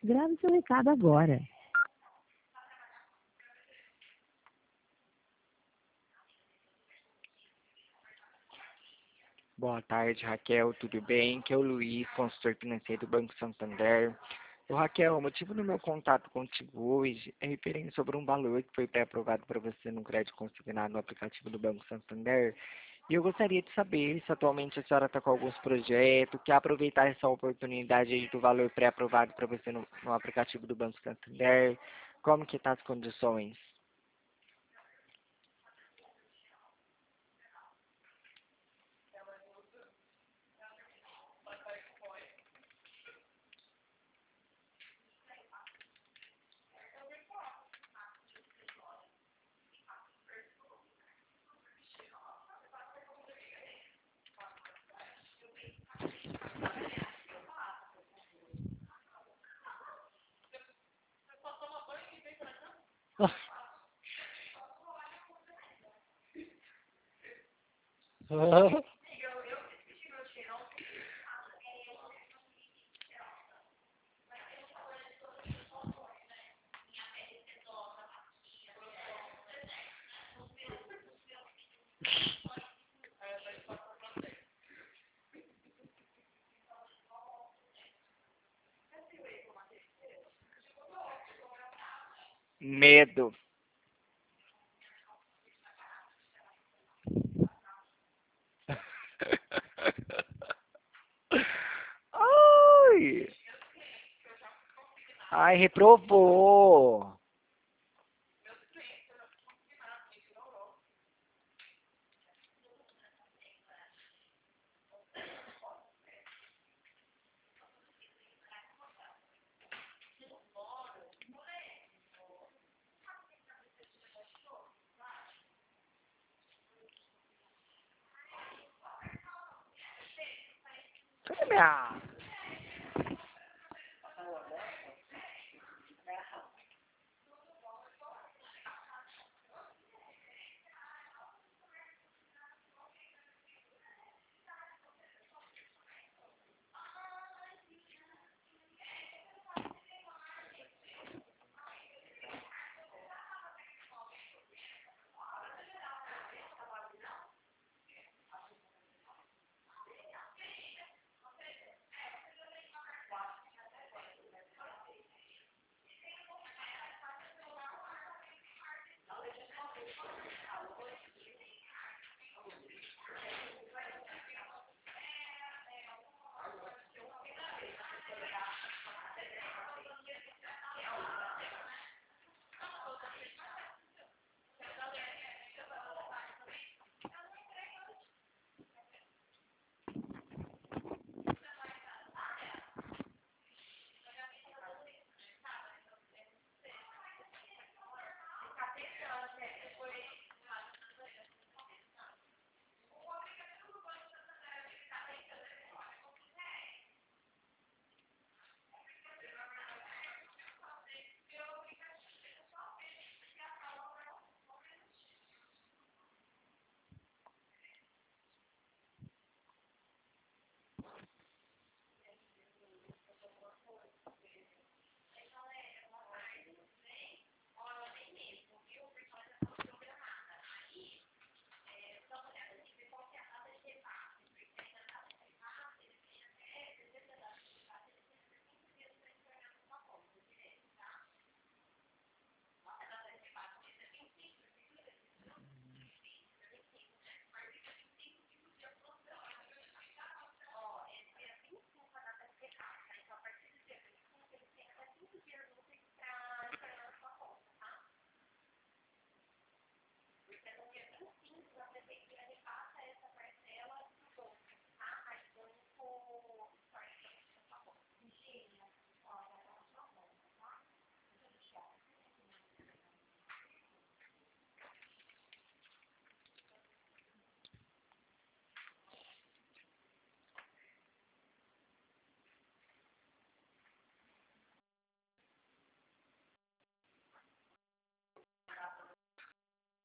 Grave seu recado agora. Boa tarde, Raquel, tudo bem? Que é o Luiz, consultor financeiro do Banco Santander. Raquel, o motivo do meu contato contigo hoje é referente sobre um valor que foi pré-aprovado para você no crédito consignado no aplicativo do Banco Santander. E eu gostaria de saber se atualmente a senhora está com alguns projetos, quer aproveitar essa oportunidade aí do valor pré-aprovado para você no aplicativo do Banco Santander. Como que tá as condições? Medo. Ai, ai, reprovou. Cadê minha